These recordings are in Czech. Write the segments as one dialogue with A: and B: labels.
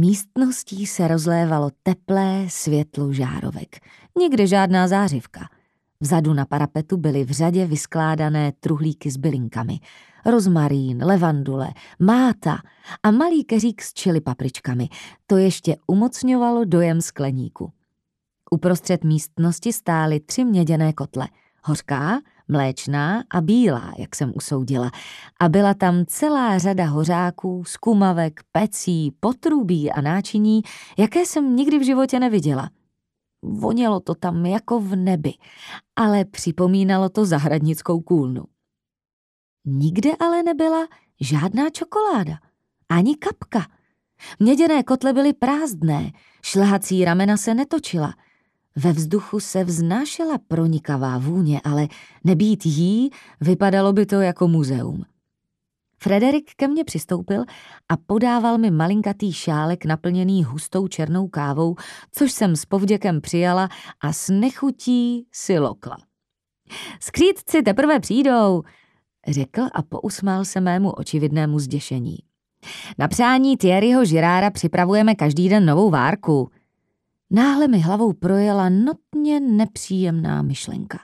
A: Místností se rozlévalo teplé světlo žárovek. Nikdy žádná zářivka. Vzadu na parapetu byly v řadě vyskládané truhlíky s bylinkami. Rozmarín, levandule, máta a malý keřík s chili papričkami. To ještě umocňovalo dojem skleníku. Uprostřed místnosti stály 3 měděné kotle. Hořká, mléčná a bílá, jak jsem usoudila. A byla tam celá řada hořáků, skumavek, pecí, potrubí a náčiní, jaké jsem nikdy v životě neviděla. Vonělo to tam jako v nebi, ale připomínalo to zahradnickou kůlnu. Nikde ale nebyla žádná čokoláda, ani kapka. Měděné kotle byly prázdné, šlehací ramena se netočila. Ve vzduchu se vznášela pronikavá vůně, ale nebýt jí, vypadalo by to jako muzeum. Frederik ke mně přistoupil a podával mi malinkatý šálek naplněný hustou černou kávou, což jsem s povděkem přijala a s nechutí si lokla. Skřídci teprve přijdou, řekl a pousmál se mému očividnému zděšení. Na přání Thierryho Girára připravujeme každý den novou várku. Náhle mi hlavou projela notně nepříjemná myšlenka.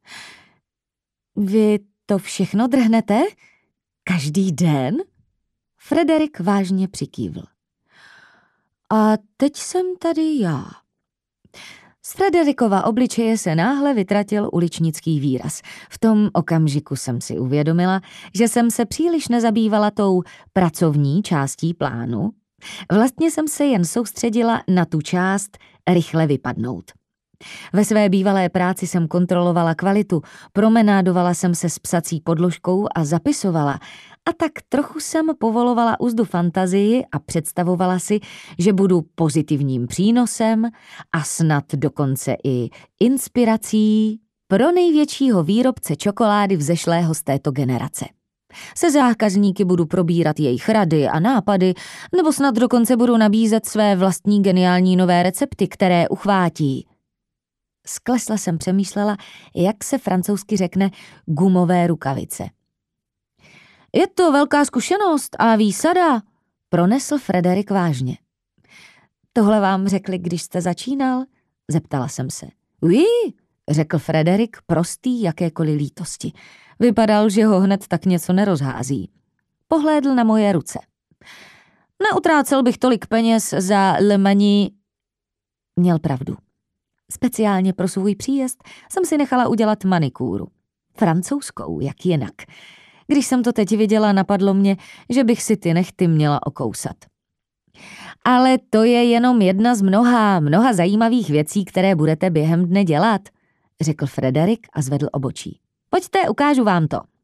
A: Vy to všechno drhnete? Každý den? Frederik vážně přikývl. A teď jsem tady já. Z Frederikova obličeje se náhle vytratil uličnický výraz. V tom okamžiku jsem si uvědomila, že jsem se příliš nezabývala tou pracovní částí plánu. Vlastně jsem se jen soustředila na tu část rychle vypadnout. Ve své bývalé práci jsem kontrolovala kvalitu, promenádovala jsem se s psací podložkou a zapisovala, a tak trochu jsem povolovala úzdu fantazii a představovala si, že budu pozitivním přínosem a snad dokonce i inspirací pro největšího výrobce čokolády vzešlého z této generace. Se zákazníky budu probírat jejich rady a nápady, nebo snad dokonce budu nabízet své vlastní geniální nové recepty, které uchvátí. Sklesla jsem přemýšlela, jak se francouzsky řekne gumové rukavice. Je to velká zkušenost a výsada, pronesl Frederik vážně. Tohle vám řekli, když jste začínal? Zeptala jsem se. Oui, řekl Frederik prostý jakékoliv lítosti. Vypadal, že ho hned tak něco nerozhází. Pohlédl na moje ruce. Neutrácel bych tolik peněz za Le Mani. Měl pravdu. Speciálně pro svůj příjezd jsem si nechala udělat manikúru. Francouzskou, jak jinak. Když jsem to teď viděla, napadlo mě, že bych si ty nehty měla okousat. Ale to je jenom jedna z mnoha zajímavých věcí, které budete během dne dělat, řekl Frederik a zvedl obočí. Pojďte, ukážu vám to.